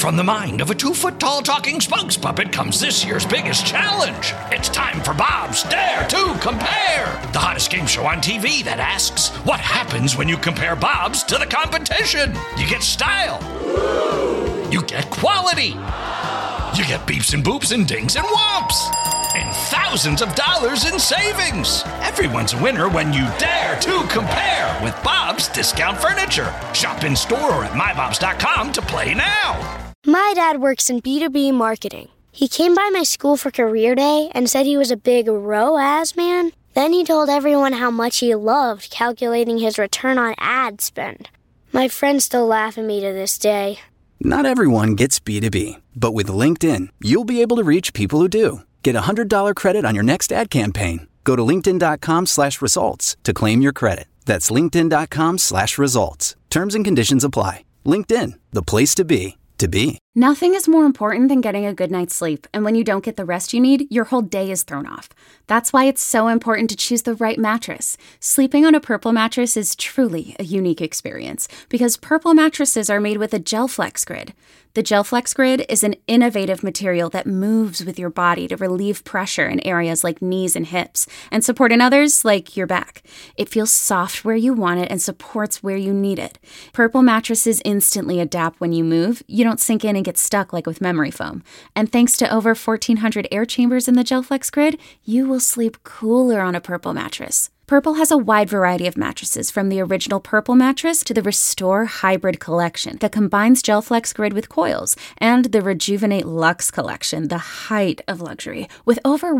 from the mind of a 2-foot-tall talking spokes puppet comes this year's biggest challenge. It's time for Bob's Dare to Compare, the hottest game show on TV that asks, what happens when you compare Bob's to the competition? You get style. You get quality. You get beeps and boops and dings and whomps. And thousands of dollars in savings. Everyone's a winner when you dare to compare with Bob's Discount Furniture. Shop in store or at mybobs.com to play now. My dad works in B2B marketing. He came by my school for career day and said he was a big ROAS man. Then he told everyone how much he loved calculating his return on ad spend. My friends still laugh at me to this day. Not everyone gets B2B, but with LinkedIn, you'll be able to reach people who do. Get a $100 credit on your next ad campaign. Go to linkedin.com/results to claim your credit. That's linkedin.com/results. Terms and conditions apply. LinkedIn, the place to be, to be. Nothing is more important than getting a good night's sleep, and when you don't get the rest you need, your whole day is thrown off. That's why it's so important to choose the right mattress. Sleeping on a Purple mattress is truly a unique experience, because Purple mattresses are made with a GelFlex Grid. The GelFlex Grid is an innovative material that moves with your body to relieve pressure in areas like knees and hips, and support in others like your back. It feels soft where you want it and supports where you need it. Purple mattresses instantly adapt when you move. You don't sink in and get stuck like with memory foam. And thanks to over 1,400 air chambers in the GelFlex Grid, you will sleep cooler on a Purple mattress. Purple has a wide variety of mattresses, from the original Purple mattress to the Restore Hybrid collection that combines GelFlex Grid with coils, and the Rejuvenate Luxe collection, the height of luxury, with over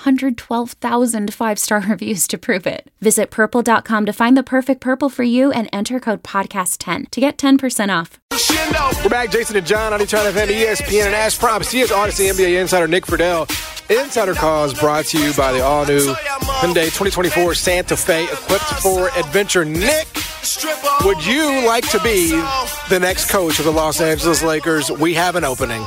112,000 5-star reviews to prove it. Visit purple.com to find the perfect Purple for you and enter code podcast10 to get 10% off. We're back, Jason and John on each other at ESPN and Ash Promise. He is Odyssey NBA insider Nick Friedel. Insider Call is brought to you by the all-new Hyundai 2024 Santa Fe, equipped for adventure. Nick, would you like to be the next coach of the Los Angeles Lakers? We have an opening.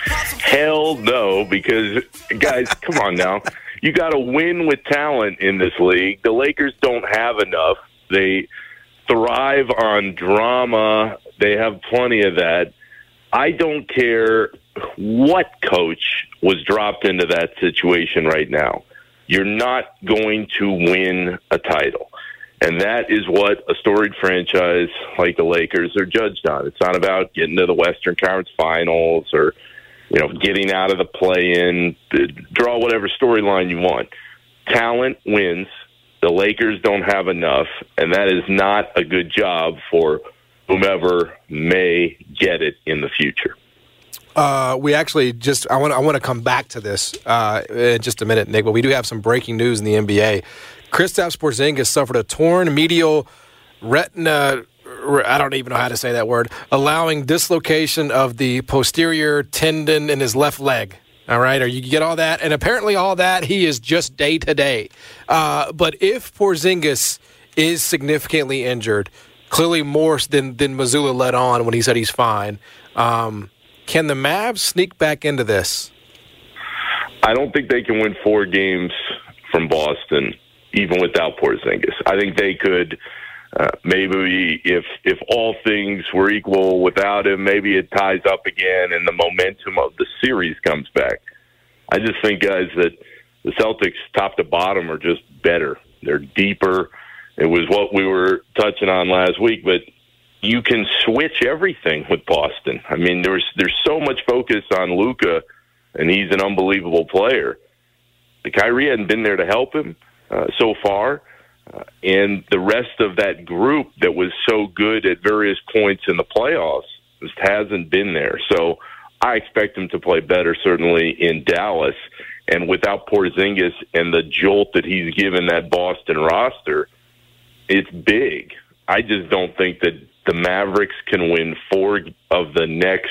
Hell no, because, guys, come on now. You got to win with talent in this league. The Lakers don't have enough. They thrive on drama. They have plenty of that. I don't care what coach was dropped into that situation right now. You're not going to win a title. And that is what a storied franchise like the Lakers are judged on. It's not about getting to the Western Conference Finals or, getting out of the play-in. Draw whatever storyline you want. Talent wins. The Lakers don't have enough, and that is not a good job for whomever may get it in the future. We actually I want to come back to this in just a minute, Nick, but we do have some breaking news in the NBA. Kristaps Porzingis suffered a torn medial retina, I don't even know how to say that word, allowing dislocation of the posterior tendon in his left leg. All right, or you get all that, and apparently all that, he is just day-to-day. But if Porzingis is significantly injured, clearly more than Mazzulla let on when he said he's fine, can the Mavs sneak back into this? I don't think they can win 4 games from Boston, even without Porzingis. I think they could maybe, if all things were equal without him, maybe it ties up again and the momentum of the series comes back. I just think, guys, that the Celtics top to bottom are just better. They're deeper. It was what we were touching on last week, but you can switch everything with Boston. I mean, there's so much focus on Luka, and he's an unbelievable player. The Kyrie hadn't been there to help him so far, and the rest of that group that was so good at various points in the playoffs just hasn't been there. So I expect him to play better, certainly in Dallas, and without Porzingis and the jolt that he's given that Boston roster, it's big. I just don't think that the Mavericks can win 4 of the next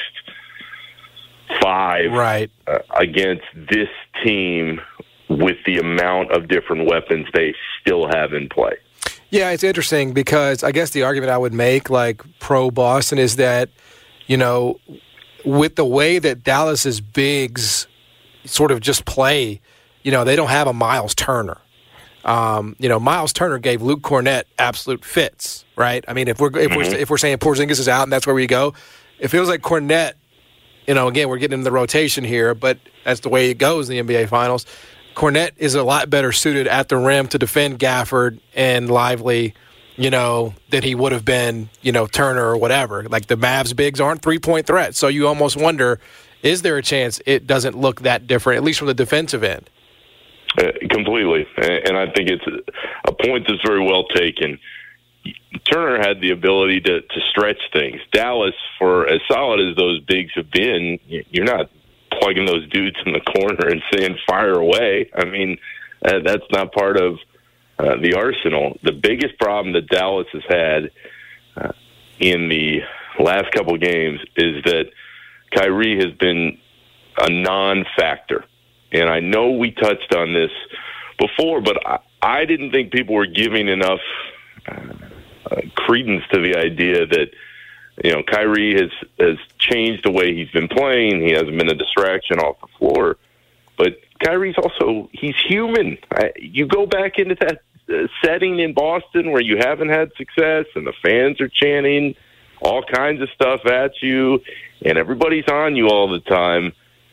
5 against this team with the amount of different weapons they still have in play. Yeah, it's interesting because I guess the argument I would make, like pro Boston, is that, with the way that Dallas's bigs sort of just play, they don't have a Miles Turner. Miles Turner gave Luke Cornett absolute fits, right? I mean, if we're saying Porzingis is out and that's where we go, it feels like Cornett again, we're getting into the rotation here, but that's the way it goes in the NBA Finals. Kornet is a lot better suited at the rim to defend Gafford and Lively, than he would have been, Turner or whatever. Like, the Mavs bigs aren't three-point threats, so you almost wonder, is there a chance it doesn't look that different, at least from the defensive end? Completely. And I think it's a point that's very well taken. Turner had the ability to stretch things. Dallas, for as solid as those bigs have been, you're not plugging those dudes in the corner and saying fire away. I mean, that's not part of the arsenal. The biggest problem that Dallas has had in the last couple of games is that Kyrie has been a non-factor. And I know we touched on this before, but I didn't think people were giving enough credence to the idea that, Kyrie has changed the way he's been playing. He hasn't been a distraction off the floor. But Kyrie's also, he's human. You go back into that setting in Boston where you haven't had success and the fans are chanting all kinds of stuff at you and everybody's on you all the time.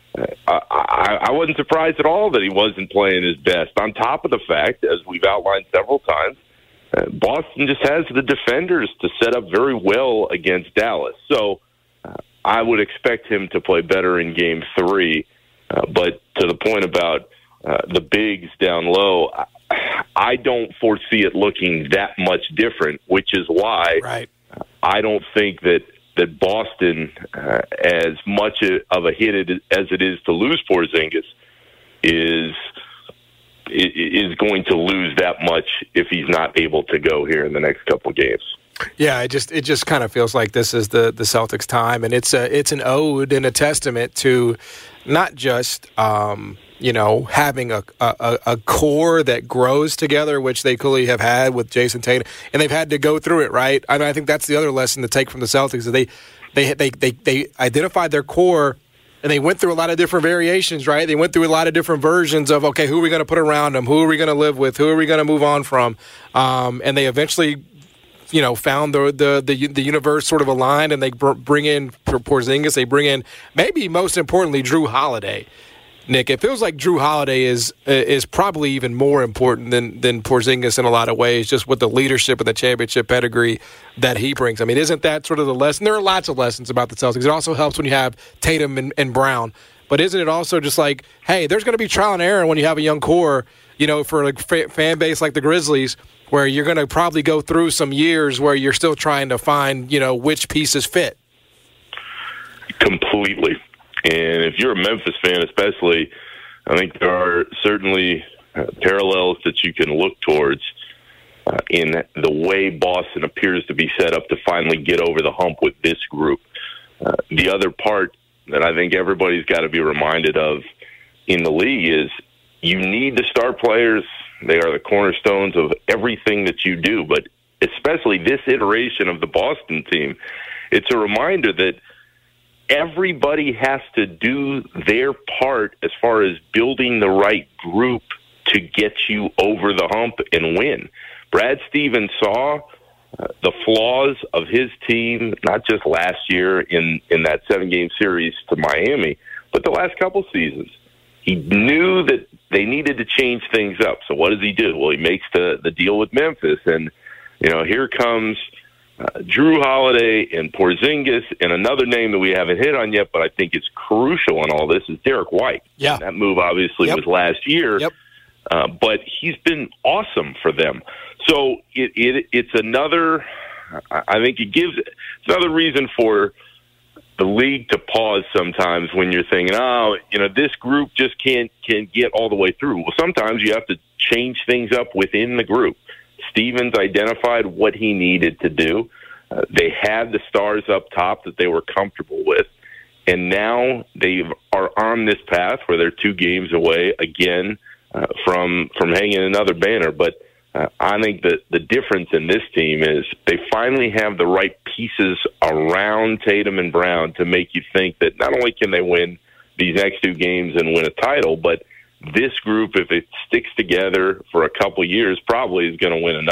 I wasn't surprised at all that he wasn't playing his best. On top of the fact, as we've outlined several times, Boston just has the defenders to set up very well against Dallas. So I would expect him to play better in Game 3. But to the point about the bigs down low, I don't foresee it looking that much different, which is why I don't think that Boston, as much of a hit as it is to lose Porzingis, is going to lose that much if he's not able to go here in the next couple of games. Yeah, it just kind of feels like this is the Celtics' time, and it's an ode and a testament to not just having a core that grows together, which they clearly have had with Jason Tatum, and they've had to go through it, right? And I think that's the other lesson to take from the Celtics is they identified their core. And they went through a lot of different variations, right? They went through a lot of different versions of, okay, who are we going to put around them? Who are we going to live with? Who are we going to move on from? And they eventually, found the universe sort of aligned, and they bring in Porzingis. They bring in, maybe most importantly, Jrue Holiday. Nick, it feels like Jrue Holiday is probably even more important than Porzingis in a lot of ways, just with the leadership and the championship pedigree that he brings. I mean, isn't that sort of the lesson? There are lots of lessons about the Celtics. It also helps when you have Tatum and Brown. But isn't it also just like, hey, there's going to be trial and error when you have a young core, for a fan base like the Grizzlies, where you're going to probably go through some years where you're still trying to find, which pieces fit. Completely. And if you're a Memphis fan especially, I think there are certainly parallels that you can look towards in the way Boston appears to be set up to finally get over the hump with this group. The other part that I think everybody's got to be reminded of in the league is you need the star players. They are the cornerstones of everything that you do, but especially this iteration of the Boston team, it's a reminder that everybody has to do their part as far as building the right group to get you over the hump and win. Brad Stevens saw the flaws of his team, not just last year in that 7-game series to Miami, but the last couple seasons. He knew that they needed to change things up. So what does he do? Well, he makes the deal with Memphis. And, here comes Jrue Holiday and Porzingis, and another name that we haven't hit on yet, but I think is crucial in all this, is Derek White. Yeah. That move obviously was last year, but he's been awesome for them. So it's another, I think it's another reason for the league to pause sometimes when you're thinking, this group just can't get all the way through. Well, sometimes you have to change things up within the group. Stevens identified what he needed to do. They had the stars up top that they were comfortable with, and now they are on this path where they're 2 games away again from hanging another banner. But I think that the difference in this team is they finally have the right pieces around Tatum and Brown to make you think that not only can they win these next 2 games and win a title, but this group, if it sticks together for a couple years, probably is going to win another one.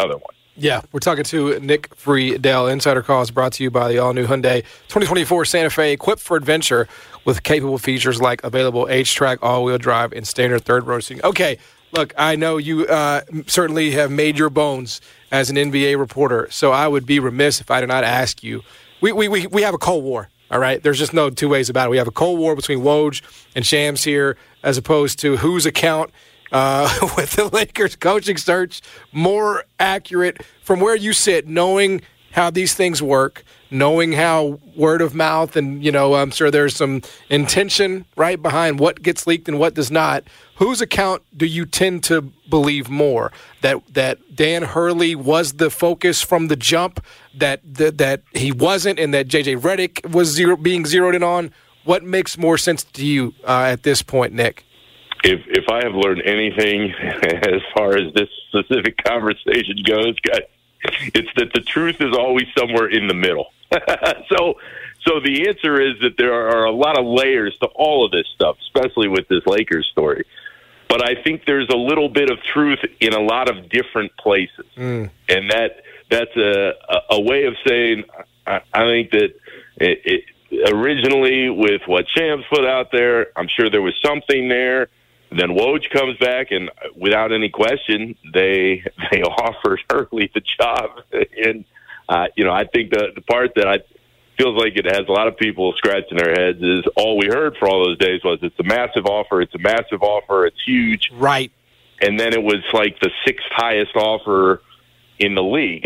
Yeah, we're talking to Nick Friedell. Insider Call is brought to you by the all-new Hyundai 2024 Santa Fe, equipped for adventure with capable features like available H-Track, all-wheel drive, and standard third-row seating. Okay, look, I know you certainly have made your bones as an NBA reporter, so I would be remiss if I did not ask you. We have a Cold War, all right? There's just no two ways about it. We have a Cold War between Woj and Shams here, as opposed to whose account with the Lakers coaching search more accurate from where you sit, knowing how these things work, knowing how word of mouth and, I'm sure there's some intention right behind what gets leaked and what does not. Whose account do you tend to believe more? That Dan Hurley was the focus from the jump, that he wasn't, and that J.J. Redick was being zeroed in on? What makes more sense to you at this point, Nick? If I have learned anything as far as this specific conversation goes, guys, it's that the truth is always somewhere in the middle. So the answer is that there are a lot of layers to all of this stuff, especially with this Lakers story. But I think there's a little bit of truth in a lot of different places. And that's a way of saying I think that it originally with what Shams put out there, I'm sure there was something there. Then Woj comes back, and without any question, they offered Hurley the job. And, I think the part that feels like it has a lot of people scratching their heads is all we heard for all those days was it's a massive offer, it's huge. Right. And then it was like the sixth highest offer in the league.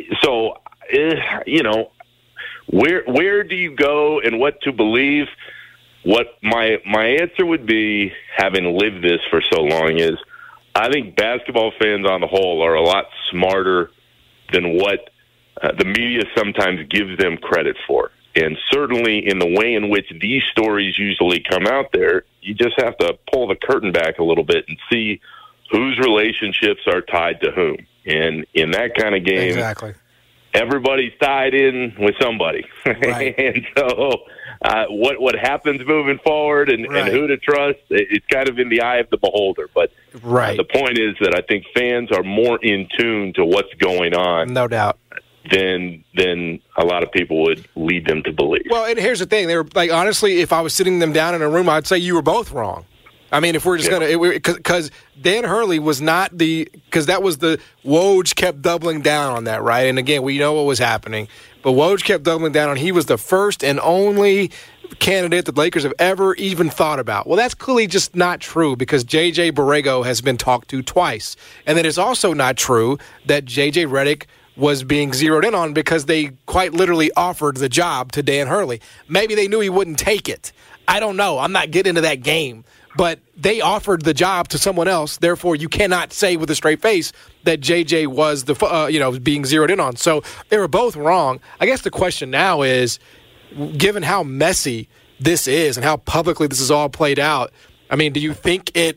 Where do you go and what to believe? What my answer would be, having lived this for so long, is I think basketball fans on the whole are a lot smarter than what the media sometimes gives them credit for. And certainly in the way in which these stories usually come out there, you just have to pull the curtain back a little bit and see whose relationships are tied to whom. And in that kind of game, exactly, everybody's tied in with somebody. Right. And so what happens moving forward and who to trust, it's kind of in the eye of the beholder. But the point is that I think fans are more in tune to what's going on. No doubt. Than a lot of people would lead them to believe. Well, and here's the thing. They were like, honestly, if I was sitting them down in a room, I'd say you were both wrong. I mean, if we're just going to – because Dan Hurley was not the – because that was the – Woj kept doubling down on that, right? And, again, we know what was happening. But Woj kept doubling down on he was the first and only candidate the Lakers have ever even thought about. Well, that's clearly just not true because J.J. Borrego has been talked to twice. And then it's also not true that J.J. Redick was being zeroed in on because they quite literally offered the job to Dan Hurley. Maybe they knew he wouldn't take it. I don't know. I'm not getting into that game. But they offered the job to someone else. Therefore, you cannot say with a straight face that JJ was the being zeroed in on. So they were both wrong. I guess the question now is, given how messy this is and how publicly this is all played out, I mean, do you think it,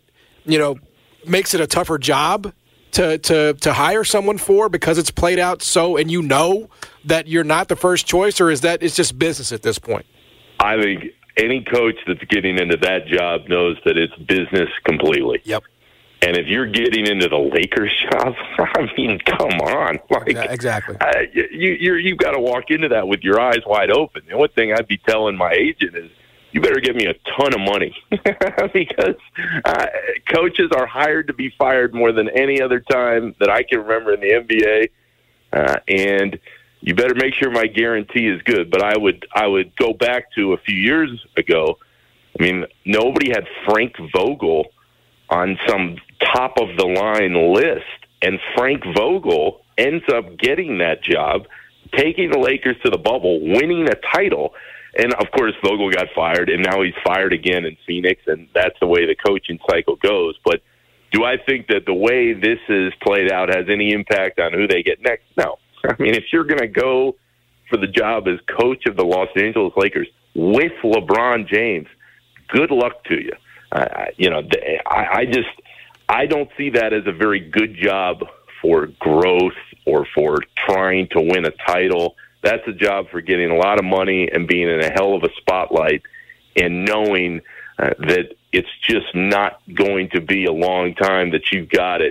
makes it a tougher job to hire someone for because it's played out so, and that you're not the first choice, or is that it's just business at this point? I think any coach that's getting into that job knows that it's business completely. Yep. And if you're getting into the Lakers job, I mean, come on. Exactly. You've got to walk into that with your eyes wide open. The only thing I'd be telling my agent is, you better give me a ton of money because coaches are hired to be fired more than any other time that I can remember in the NBA. And you better make sure my guarantee is good. But I would go back to a few years ago. I mean, nobody had Frank Vogel on some top-of-the-line list, and Frank Vogel ends up getting that job, taking the Lakers to the bubble, winning a title. And, of course, Vogel got fired, and now he's fired again in Phoenix, and that's the way the coaching cycle goes. But do I think that the way this is played out has any impact on who they get next? No. I mean, if you're going to go for the job as coach of the Los Angeles Lakers with LeBron James, good luck to you. I don't see that as a very good job for growth or for trying to win a title. That's a job for getting a lot of money and being in a hell of a spotlight and knowing that it's just not going to be a long time that you've got it.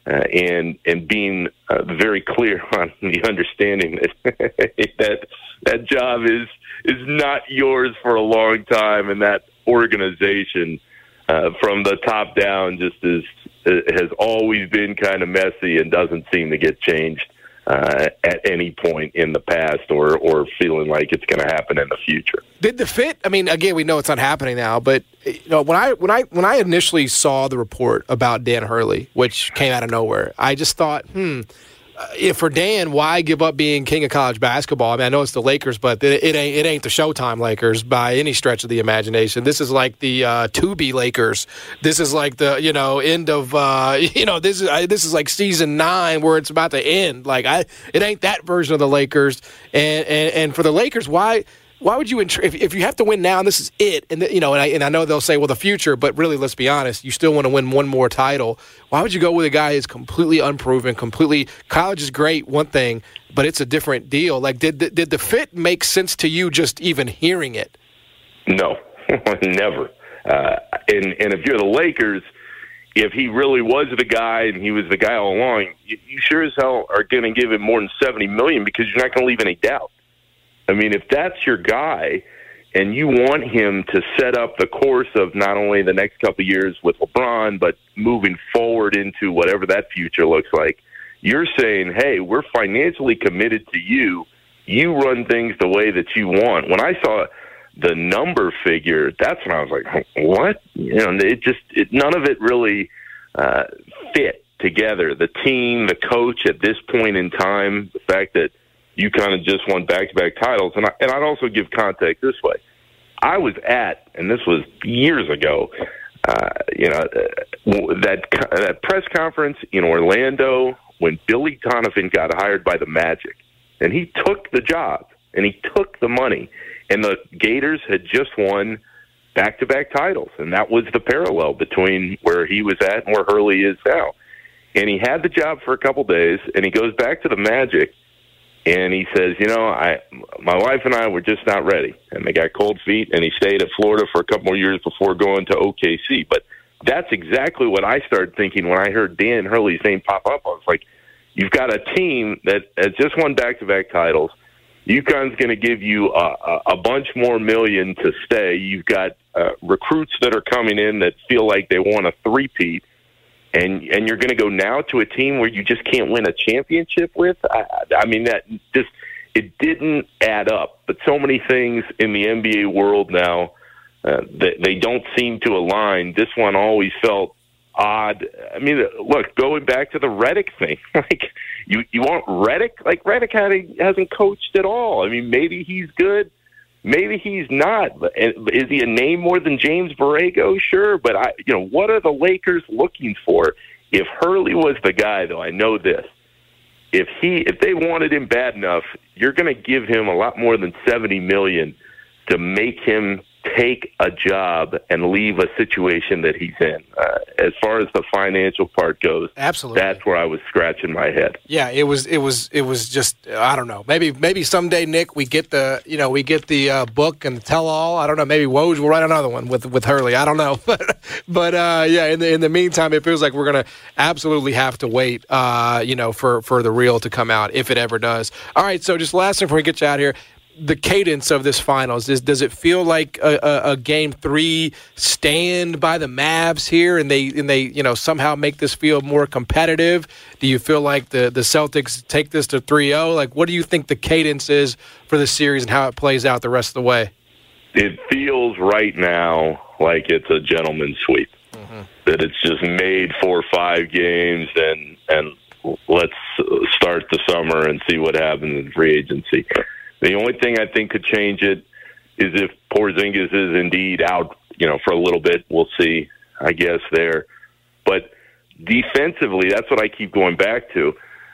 and being very clear on the understanding that that job is not yours for a long time, and that organization from the top down just has always been kind of messy and doesn't seem to get changed at any point in the past or feeling like it's going to happen in the future. Did the fit? I mean, again, we know it's not happening now, but when I initially saw the report about Dan Hurley, which came out of nowhere, I just thought, if for Dan, why give up being king of college basketball? I mean, I know it's the Lakers, but it ain't the Showtime Lakers by any stretch of the imagination. This is like the to-be Lakers. This is like the end of this is like season 9 where it's about to end. Like it ain't that version of the Lakers. And for the Lakers, why would you if you have to win now and this is it? And and I know they'll say, well, the future, but really, let's be honest, you still want to win one more title. Why would you go with a guy who's completely unproven, college is great, one thing, but it's a different deal? Like, did the fit make sense to you just even hearing it? No, never. And if you're the Lakers, if he really was the guy and he was the guy all along, you sure as hell are going to give him more than $70 million because you're not going to leave any doubt. I mean, if that's your guy and you want him to set up the course of not only the next couple of years with LeBron, but moving forward into whatever that future looks like, you're saying, hey, we're financially committed to you. You run things the way that you want. When I saw the number figure, that's when I was like, what? None of it really fit together. The team, the coach at this point in time, the fact that you kind of just won back-to-back titles. And I'd also give context this way. I was and this was years ago, that press conference in Orlando when Billy Donovan got hired by the Magic. And he took the job, and he took the money. And the Gators had just won back-to-back titles. And that was the parallel between where he was at and where Hurley is now. And he had the job for a couple days, and he goes back to the Magic, and he says, my wife and I were just not ready. And they got cold feet, and he stayed at Florida for a couple more years before going to OKC. But that's exactly what I started thinking when I heard Dan Hurley's name pop up. I was like, you've got a team that has just won back-to-back titles. UConn's going to give you a bunch more million to stay. You've got recruits that are coming in that feel like they want a three-peat. And you're going to go now to a team where you just can't win a championship with? I mean, it didn't add up. But so many things in the NBA world now, they don't seem to align. This one always felt odd. I mean, look, going back to the Redick thing, like you want Redick? Like Redick hasn't coached at all. I mean, maybe he's good. Maybe he's not. Is he a name more than James Borrego? Sure, but what are the Lakers looking for? If Hurley was the guy, though, I know this. If they wanted him bad enough, you're going to give him a lot more than $70 million to make him take a job and leave a situation that he's in. As far as the financial part goes, absolutely, that's where I was scratching my head. Yeah, it was just, I don't know. Maybe someday, Nick, we get the book and the tell-all. I don't know. Maybe Woj will write another one with Hurley. I don't know, but yeah. In the meantime, it feels like we're gonna absolutely have to wait, for the real to come out if it ever does. All right. So just last thing before we get you out here. The cadence of this finals, does it feel like a Game 3 stand by the Mavs here, and they somehow make this feel more competitive? Do you feel like the Celtics take this to 3-0? Like, what do you think the cadence is for the series and how it plays out the rest of the way? It feels right now like it's a gentleman's sweep. Mm-hmm. That it's just made 4 or 5 games, and let's start the summer and see what happens in free agency. The only thing I think could change it is if Porzingis is indeed out, for a little bit. We'll see, I guess, there. But defensively, that's what I keep going back to.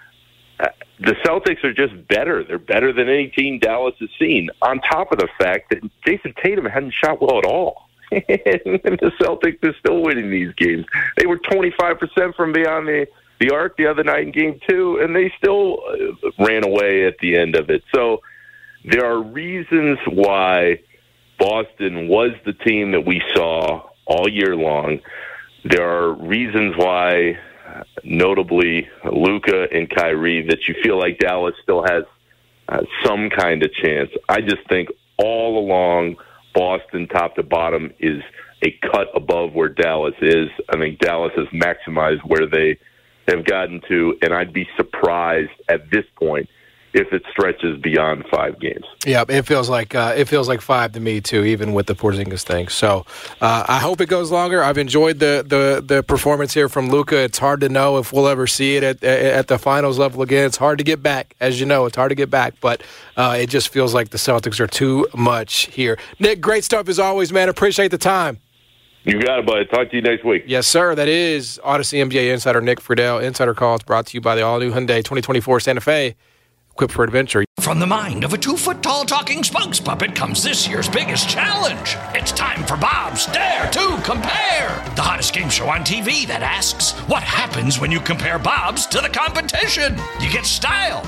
The Celtics are just better. They're better than any team Dallas has seen, on top of the fact that Jason Tatum hadn't shot well at all. And the Celtics are still winning these games. They were 25% from beyond the arc the other night in Game 2, and they still ran away at the end of it. So there are reasons why Boston was the team that we saw all year long. There are reasons why notably Luka and Kyrie, that you feel like Dallas still has some kind of chance. I just think all along Boston, top to bottom, is a cut above where Dallas is. I think Dallas has maximized where they have gotten to, and I'd be surprised at this point if it stretches beyond 5 games. Yeah, it feels like 5 to me too, even with the Porzingis thing. So I hope it goes longer. I've enjoyed the performance here from Luka. It's hard to know if we'll ever see it at the finals level again. It's hard to get back, as you know. It's hard to get back, but it just feels like the Celtics are too much here. Nick, great stuff as always, man. Appreciate the time. You got it, buddy. Talk to you next week. Yes, sir. That is Odyssey NBA insider Nick Friedel. Insider Call is brought to you by the all-new Hyundai 2024 Santa Fe. Equipped for adventure. From the mind of a 2-foot-tall talking spokes puppet comes this year's biggest challenge. It's time for Bob's Dare to Compare, the hottest game show on TV that asks, what happens when you compare Bob's to the competition? You get style.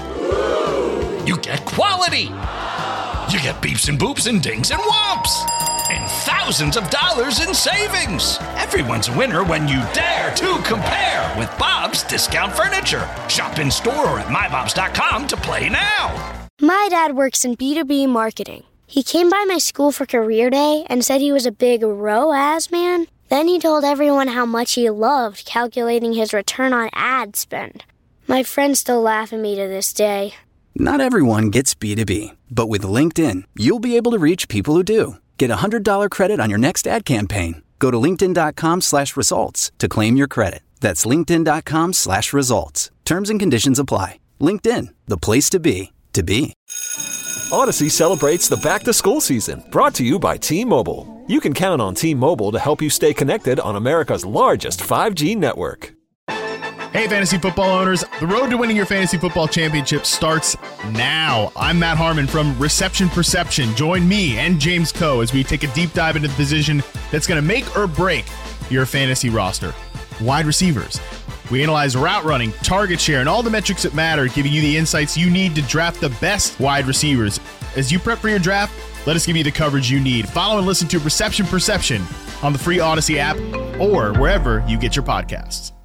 You get quality. You get beeps and boops and dings and whomps. And thousands of dollars in savings. Everyone's a winner when you dare to compare with Bob's Discount Furniture. Shop in store or at mybobs.com to play now. My dad works in B2B marketing. He came by my school for career day and said he was a big ROAS man. Then he told everyone how much he loved calculating his return on ad spend. My friends still laugh at me to this day. Not everyone gets B2B, but with LinkedIn, you'll be able to reach people who do. Get a $100 credit on your next ad campaign. Go to linkedin.com/results to claim your credit. That's linkedin.com/results. Terms and conditions apply. LinkedIn, the place to be, to be. Odyssey celebrates the back-to-school season, brought to you by T-Mobile. You can count on T-Mobile to help you stay connected on America's largest 5G network. Hey, fantasy football owners, the road to winning your fantasy football championship starts now. I'm Matt Harmon from Reception Perception. Join me and James Coe as we take a deep dive into the position that's going to make or break your fantasy roster. Wide receivers. We analyze route running, target share, and all the metrics that matter, giving you the insights you need to draft the best wide receivers. As you prep for your draft, let us give you the coverage you need. Follow and listen to Reception Perception on the free Odyssey app or wherever you get your podcasts.